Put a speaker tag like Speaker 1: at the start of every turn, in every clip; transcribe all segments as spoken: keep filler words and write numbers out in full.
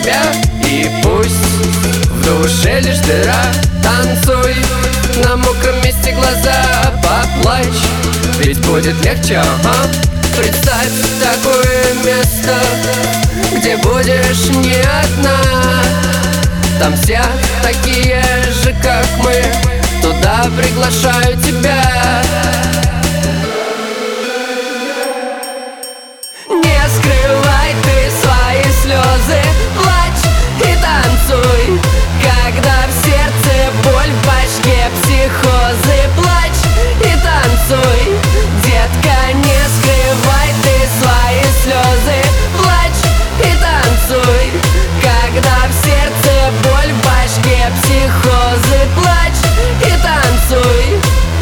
Speaker 1: себя. И пусть в душе лишь дыра, танцуй, на мокром месте глаза поплачь, ведь будет легче, ага. Представь такое место, где будешь не одна. Там все такие же, как мы, туда приглашаю тебя. Не скрывай ты свои слезы, плачь и танцуй, когда в сердце боль, в башке психозы. Плачь и танцуй, детка, не скрывай ты свои слезы, плачь и танцуй, когда в сердце боль, в башке психозы. Плачь и танцуй.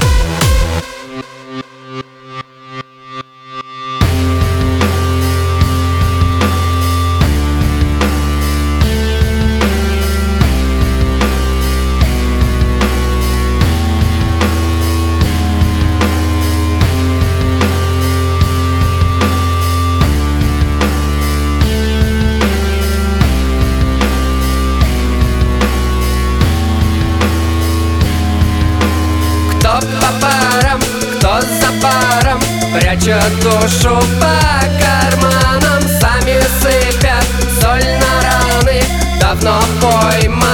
Speaker 1: Кто по парам, кто за паром, прячет душу по карманам. Сами сыпят соль на раны, давно пойманы.